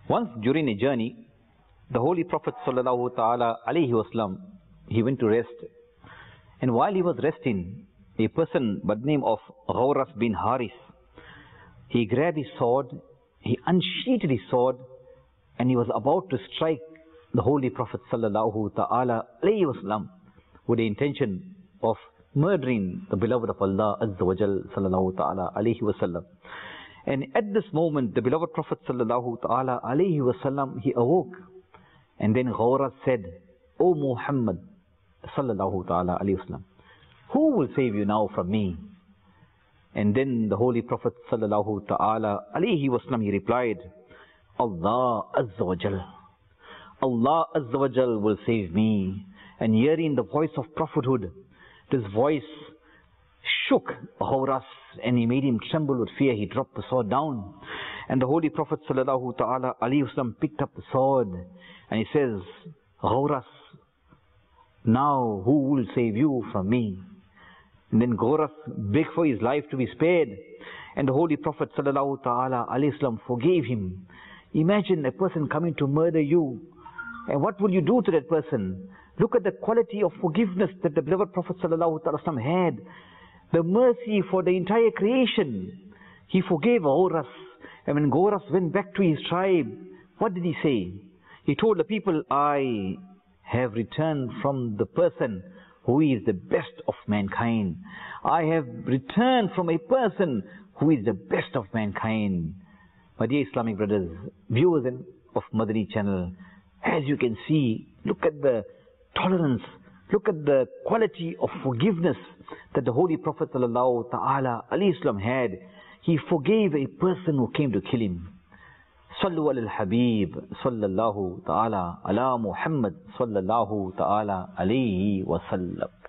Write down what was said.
Once during a journey, the Holy Prophet sallallahu ta'ala alayhi wasallam, he went to rest. And while he was resting, a person by the name of Ghawras bin Haris, he grabbed his sword, he unsheathed his sword, and he was about to strike the Holy Prophet sallallahu ta'ala alayhi wasallam with the intention of murdering the beloved of Allah Azza wa Jal sallallahu ta'ala alayhi wasallam. And at this moment, the beloved Prophet sallallahu ta'ala alayhi wasallam, he awoke. And then Ghawras said, O Muhammad sallallahu ta'ala alayhi wasallam, who will save you now from me? And then the Holy Prophet sallallahu ta'ala alayhi wasallam, he replied, Allah Azza wa Jal. Allah Azza wa Jal will save me. And hearing the voice of prophethood, this voice shook Ghawras and he made him tremble with fear. He dropped the sword down. And the Holy Prophet sallallahu ta'ala alayhi wasallam picked up the sword and he says, Ghawras, now who will save you from me? And then Ghawras begged for his life to be spared. And the Holy Prophet sallallahu ta'ala alayhi wasallam forgave him. Imagine a person coming to murder you. And what will you do to that person? Look at the quality of forgiveness that the beloved Prophet sallallahu ta'ala wasallam had. The mercy for the entire creation. He forgave Ghawras. And when Ghawras went back to his tribe, what did he say? He told the people, I have returned from the person who is the best of mankind. I have returned from a person who is the best of mankind. My dear Islamic brothers, viewers of Madani channel, as you can see, look at the tolerance, look at the quality of forgiveness that the Holy Prophet sallallahu ta'ala alayhi wasallam had. He forgave a person who came to kill him. Sallu ala al-Habib sallallahu ta'ala ala Muhammad sallallahu ta'ala alayhi wa sallam.